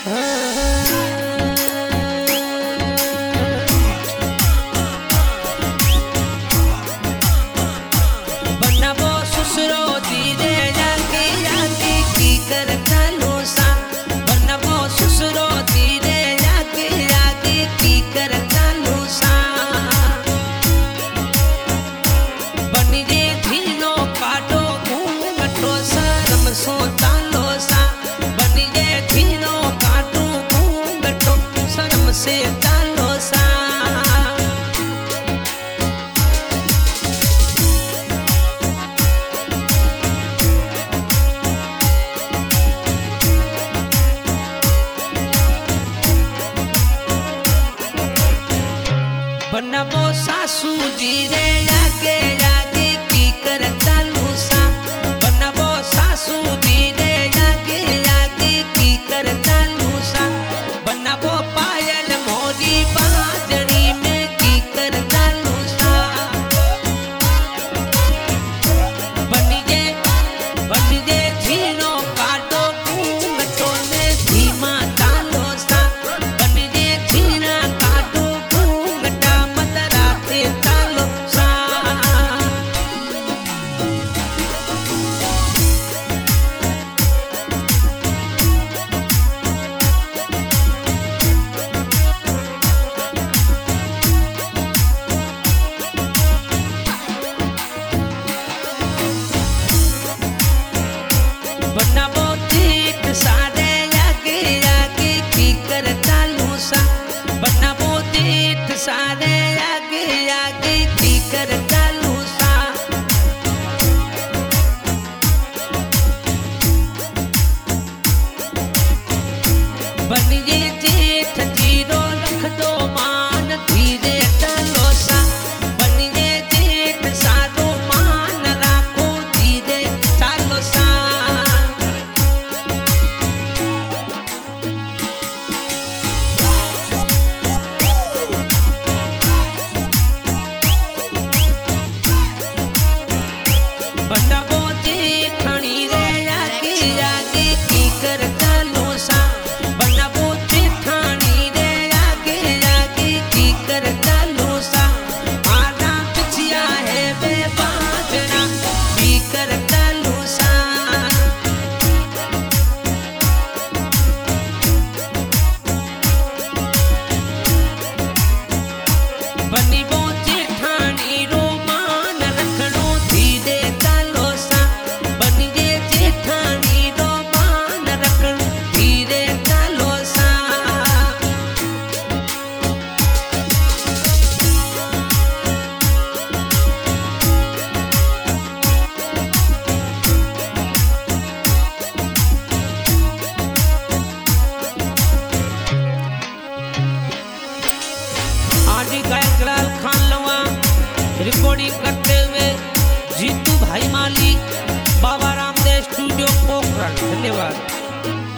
बनबो ससुरो धीरे जाके जाके की करता लोसा बनबो ससुरो धीरे जाके जाके की करता लोसा बनी जे धीनो काटो घूंघटो शर्म सोता लोसा बनी जे धीनो काटो घूंघटो शर्म से तालोसा बनबो सासू जी रे जाके जाके की करता लूसा बनबो सासू जी रे जाके जाके की करता लूसा बनबो पायल मोरी बाजड़ी में की करता लूसा बनी जे झीनो काटो घूंघटो ने धीमा तालोसा बनी जे झीना काटो घूंघटा मदराते तालोसा बनबो तीत सारे जाके जाके की करता लूसा बनबो तीत सारे जाके जाके की करता लूसा बनी जे जेठ जीरो रख दो मान धीरे तलोसा बनी जे जेठ सारो मान राखो धीरे तलोसा बनबो जेठणी रे जाके जाके की करता लोसा बनबो जेठणी रे जाके जाके की करता लोसा आना पिछिया है बे बाजना की करता लोसा बनबो जेठानी रो मान रखणो धीरे तालोसा बनी जे जेठानी रो मान रखणो धीरे तालोसा आदि गायक लाल खान लवा रिकॉर्डिंग करते हुए जीतू भाई माली बाबा रामदेव स्टूडियो पोखरण। धन्यवाद।